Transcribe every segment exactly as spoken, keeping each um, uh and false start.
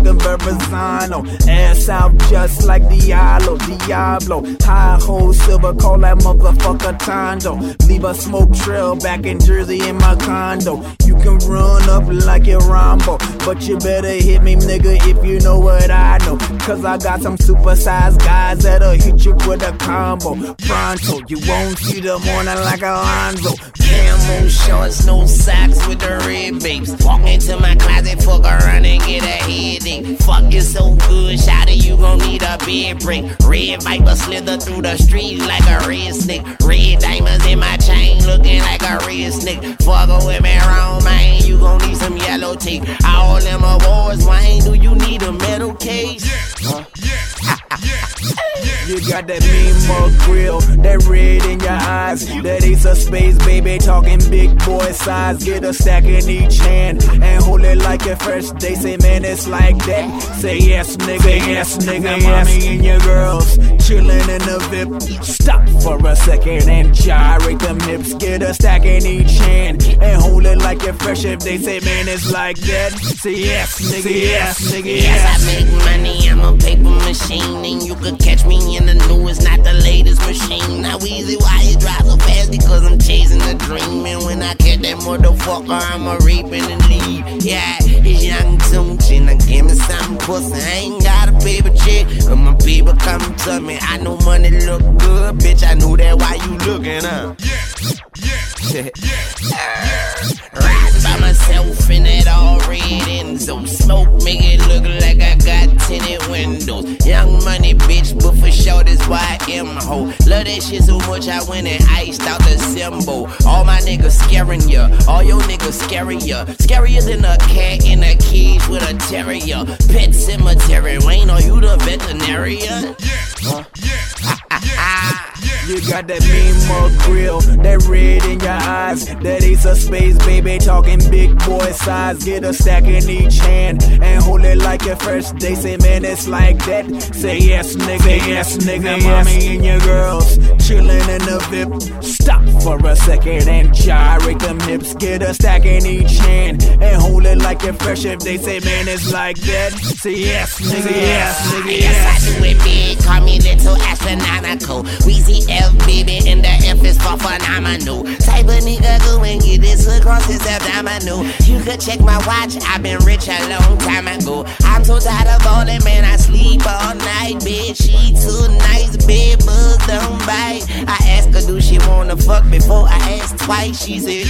a Verrazano. Ass out just like Diablo, Diablo. High hole silver, call that motherfucker Tondo. Leave a smoke trail back in Jersey in my condo. You can run up like a Rambo, but you better hit me, nigga, if you know what I know. Cause I got some supersized guys that'll hit you with a combo. Pronto, you won't see the morning like Alonzo. Camo shorts, no socks with the red babes. Walk into my closet, fuck around and get a headache. Fuck you so good, shawty, you gon' need a bed break. Red Viper slither through the street like a red snake. Red diamonds in my chain, looking like a red snake. Fuck with me wrong, man, you gon' need some yellow tape. All them awards, Wayne, do you need a metal case? Huh? You got that mean mug grill, that red in your eyes, that ace of space, baby, talking big boy size. Get a stack in each hand and hold it like your first day. Say, man, it's like that. Say yes, nigga, say yes, nigga, yes. Mommy and your girls chillin' in the V I P. Stop for a second and gyrate them hips. Get a stack in each hand and hold it like you're fresh. If they say, man, it's like that. Say yes, nigga, say yes, nigga, yes. Yes, I make money, I'm a paper machine, and you could catch me in the newest, not the latest machine. Now easy, why you drive so fast? Because I'm chasing a dream, and when I catch that motherfucker, I'ma rape and leave. Yeah, it's Young Tunechi, now give me some pussy. I ain't got a paper check, but my people come to me. I know money look good, bitch, I knew that why you looking up. Yeah, yeah, yeah. Riding by myself in that all red Enzo. Smoke make it look like I got tinted windows. Young money bitch, but for sure that's why I am a hoe. Love that shit so much I went and iced out the symbol. All my niggas scaring ya, all your niggas scary ya. Scarier than a cat in a cage with a terrier. Pet cemetery, Wayne, are you the veterinarian? Huh? You got that mean mug grill, that red in your eyes, that ace of space, baby, talking big boy size. Get a stack in each hand and hold it like your first day. Say, man, it's like that. Say yes, nigga, say yes, nigga, yes. Mommy and your girls chillin' in the V I P. Stop for a second and gyrate them hips. Get a stack in each hand and hold it like you're fresh. If they say, man, it's like that. Say yes, nigga, yes, nigga, yes. Yes, I do it big, call me little astronomical. Weezy F, baby, and the F is for phenomenal. Type of nigga go and get this across his abdominal. You could check my watch, I've been rich a long time ago. I'm so tired of all that, man, I sleep all night. Bed sheets too nice, bed bugs don't bite. I ask her, do she wanna fuck before I ask twice? She said,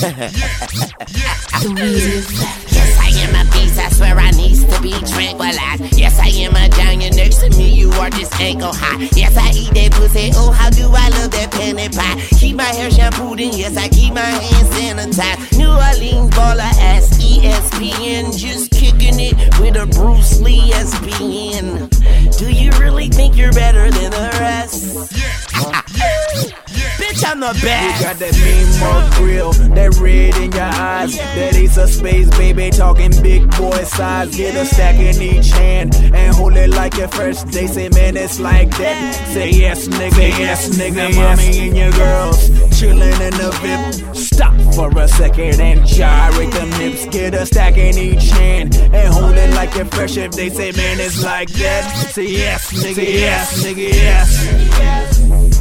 yes, I am a beast, I swear I need to be tranquilized. Yes, I am a giant, next to me you are just ankle high. Yes, I eat that pussy, oh how do I love that penny pie. Keep my hair shampooed and yes, I keep my hands sanitized. New Orleans baller ass E S P N, just kicking it with a Bruce Lee S P N. Do you really think you're better than the rest? Yeah. Bitch, I'm the best. You got that mean mug grill, that red in your eyes, that ace of space, baby, talking big boy size. Get a stack in each hand and hold it like your first day. Say, man, it's like that. Say yes, nigga, say yes, nigga, yes. Mommy and your girls chillin' in the V I P. Stop for a second and gyrate them hips. Get a stack in each hand and hold it like you're fresh. If they say, man, it's like that. Say yes, nigga, yes, nigga, yes.